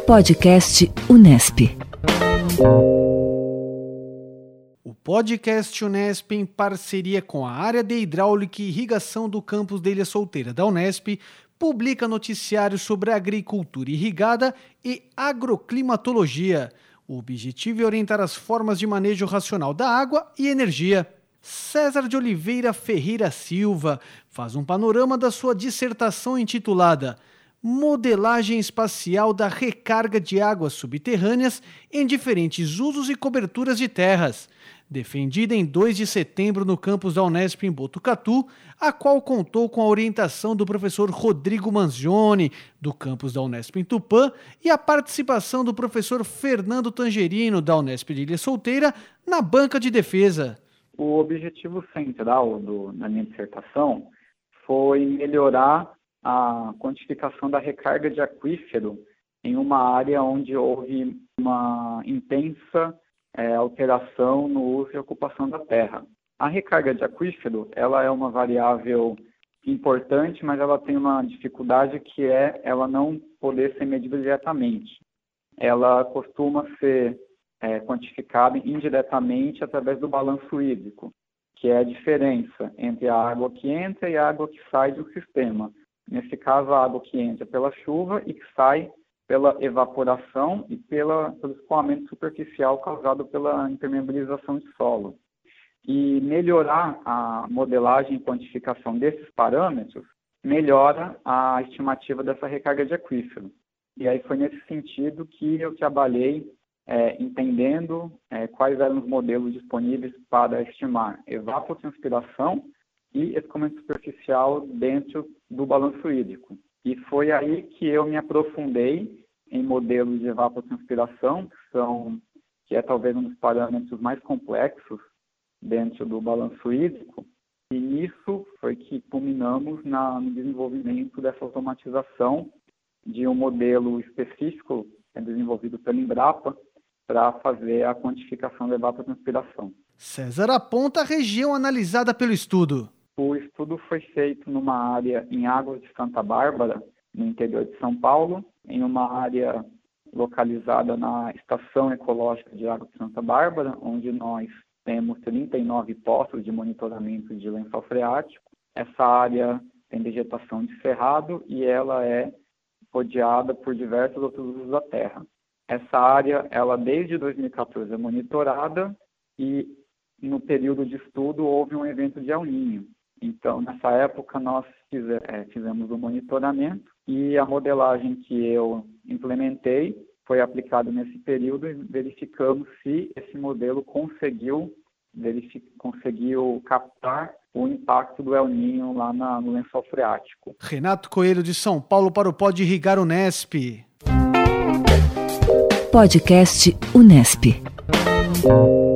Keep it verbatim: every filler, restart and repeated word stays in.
Podcast Unesp. O podcast Unesp, em parceria com a área de hidráulica e irrigação do campus de Ilha Solteira da Unesp, publica noticiários sobre agricultura irrigada e agroclimatologia. O objetivo é orientar as formas de manejo racional da água e energia. César de Oliveira Ferreira Silva faz um panorama da sua dissertação intitulada Modelagem espacial da recarga de águas subterrâneas em diferentes usos e coberturas de terras, defendida em dois de setembro no campus da Unesp em Botucatu, a qual contou com a orientação do professor Rodrigo Manzioni, do campus da Unesp em Tupã, e a participação do professor Fernando Tangerino, da Unesp de Ilha Solteira, na banca de defesa. O objetivo central do, da minha dissertação foi melhorar a quantificação da recarga de aquífero em uma área onde houve uma intensa é, alteração no uso e ocupação da terra. A recarga de aquífero, ela é uma variável importante, mas ela tem uma dificuldade que é ela não poder ser medida diretamente. Ela costuma ser é, quantificada indiretamente através do balanço hídrico, que é a diferença entre a água que entra e a água que sai do sistema. Nesse caso, a água que entra pela chuva e que sai pela evaporação e pela, pelo escoamento superficial causado pela impermeabilização de solo. E melhorar a modelagem e quantificação desses parâmetros melhora a estimativa dessa recarga de aquífero. E aí foi nesse sentido que eu trabalhei é, entendendo é, quais eram os modelos disponíveis para estimar evapotranspiração e escoamento superficial dentro do balanço hídrico. E foi aí que eu me aprofundei em modelos de evapotranspiração, que, são, que é talvez um dos parâmetros mais complexos dentro do balanço hídrico, e nisso foi que culminamos na, no desenvolvimento dessa automatização de um modelo específico é desenvolvido pela Embrapa para fazer a quantificação da evapotranspiração. César aponta a região analisada pelo estudo. O estudo foi feito numa área em Águas de Santa Bárbara, no interior de São Paulo, em uma área localizada na Estação Ecológica de Águas de Santa Bárbara, onde nós temos trinta e nove postos de monitoramento de lençol freático. Essa área tem vegetação de cerrado e ela é rodeada por diversos outros usos da terra. Essa área, ela desde dois mil e quatorze é monitorada e no período de estudo houve um evento de El Niño. Então, nessa época, nós fizemos o monitoramento e a modelagem que eu implementei foi aplicada nesse período e verificamos se esse modelo conseguiu, verific, conseguiu captar o impacto do El Niño lá na, no lençol freático. Renato Coelho, de São Paulo, para o Pode Irrigar Unesp. Podcast Unesp.